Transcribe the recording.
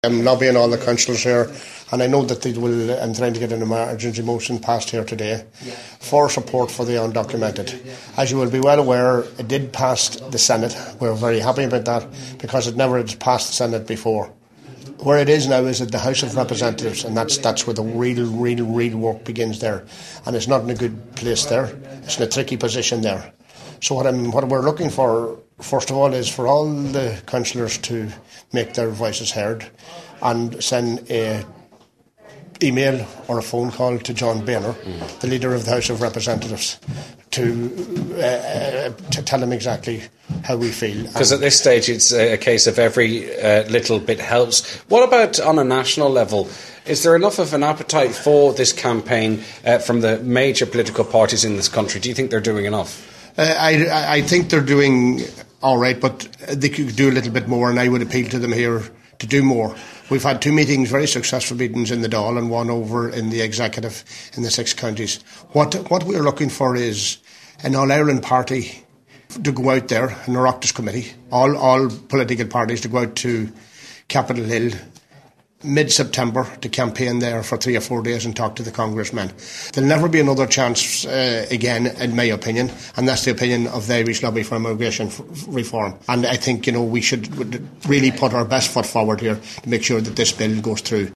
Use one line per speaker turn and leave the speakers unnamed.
I'm lobbying all the councillors here, and I know that they will. I'm trying to get an emergency motion passed here today for support for the undocumented. As you will be well aware, it did pass the Senate. We're very happy about that because it never had passed the Senate before. Where it is now is at the House of Representatives, and that's where the real work begins there. And it's not in a good place there. It's in a tricky position there. So what we're looking for, first of all, is for all the councillors to make their voices heard and send an email or a phone call to John Boehner, the leader of the House of Representatives, to tell him exactly how we feel.
Because at this stage it's a case of every little bit helps. What about on a national level? Is there enough of an appetite for this campaign from the major political parties in this country? Do you think they're doing enough?
I think they're doing all right, but they could do a little bit more, and I would appeal to them here to do more. We've had two meetings, very successful meetings in the Dáil and one over in the executive in the 6 counties. What we're looking for is an All-Ireland party to go out there, an Oireachtas committee, all political parties to go out to Capitol Hill mid-September to campaign there for 3 or 4 days and talk to the congressmen. There'll never be another chance again, in my opinion, and that's the opinion of the Irish Lobby for Immigration Reform. And I think, we should really put our best foot forward here to make sure that this bill goes through.